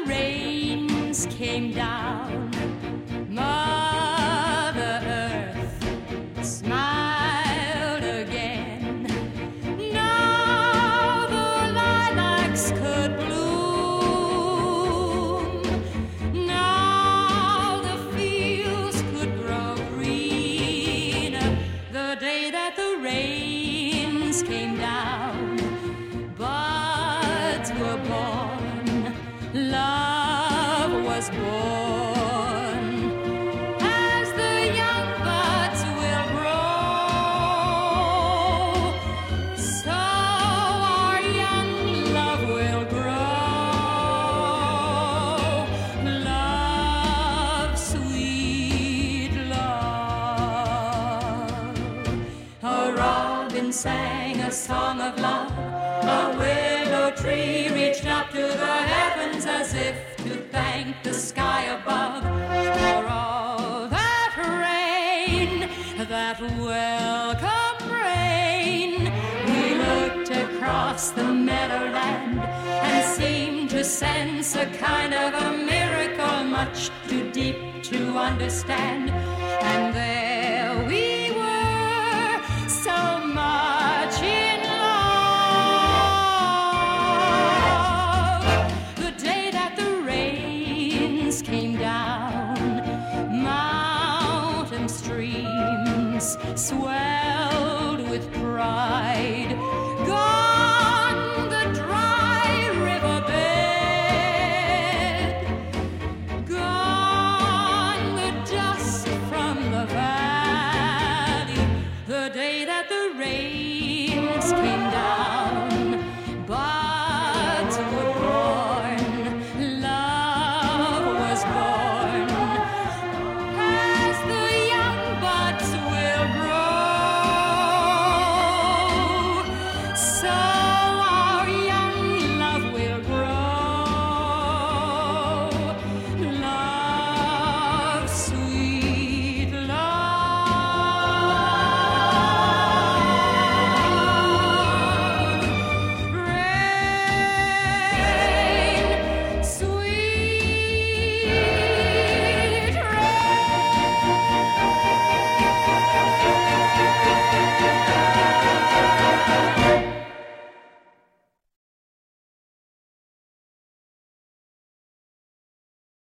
rains came down, Mother Earth smiled again. Now the lilacs could bloom. Now the fields could grow green. The day that the rains came down, buds were born, love was born. As the young buds will grow, so our young love will grow. Love, sweet love. A robin sang a song of love. A willow tree reached up to the heavens as if to thank the sky above for all that rain, that welcome rain. We looked across the meadowland and seemed to sense a kind of a miracle much too deep to understand. And there we were, so much in love. The day that the rains came down, mountain streams swelled with pride.